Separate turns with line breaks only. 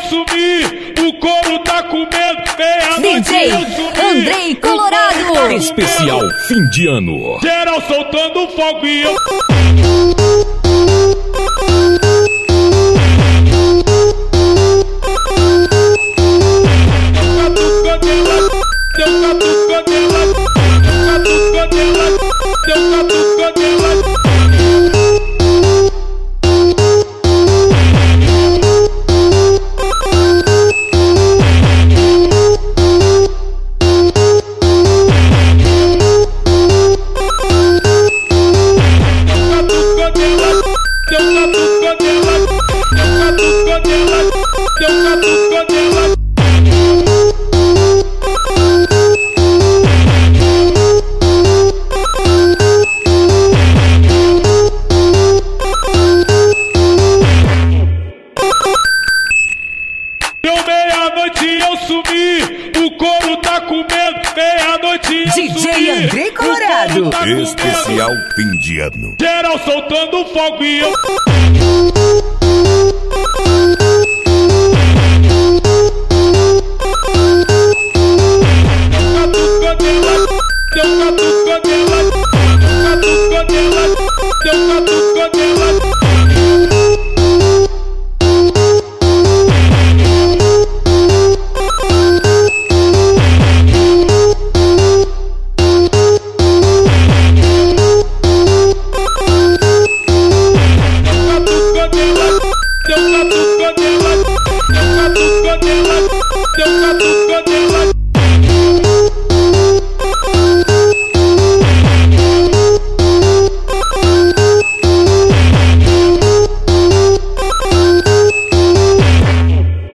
sumi, o couro tá comendo, meia-noite
DJ
eu sumi.
Andrei Colorado.
Especial fim de ano.
Geral soltando fogo e eu... Deu meia-noite eu sumi, o couro tá comendo, meia-noite eu sumi.
DJ Andrei Colorado.
Tá
Especial fim de ano.
geral soltando fogo e eu... Deu catucadela,